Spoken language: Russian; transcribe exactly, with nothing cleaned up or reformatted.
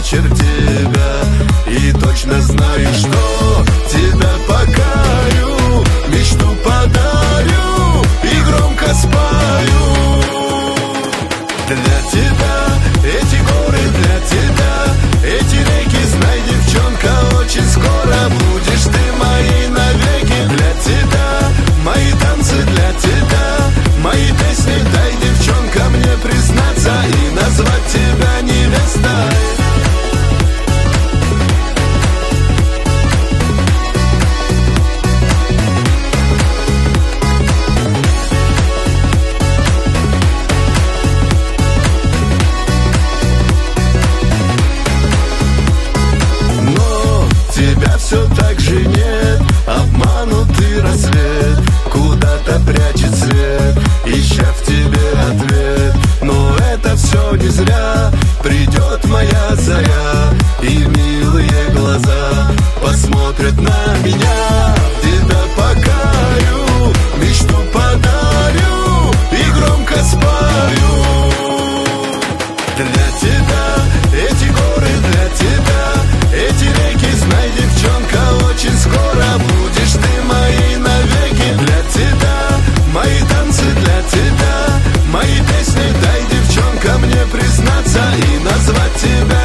вечер тебя, и точно знаю, что тебя покаю, мечту подарю и громко спою. Для тебя эти горы, для тебя эти реки, знай, девчонка, очень скоро будешь ты моей навеки. Для тебя мои танцы, для тебя мои песни, дай, девчонка, мне признаться и назвать тебя невестой. Все так же нет, обманутый рассвет куда-то прячет свет, ища в тебе ответ. Но это все не зря, придет моя заря, и милые глаза посмотрят на меня. Тебя покаю, мечту подарю и громко спою. Для тебя эти горы, для тебя эти реки, знай, девчонка, очень скоро будешь ты моей навеки. Для тебя мои танцы, для тебя мои песни, дай, девчонка, мне признаться и назвать тебя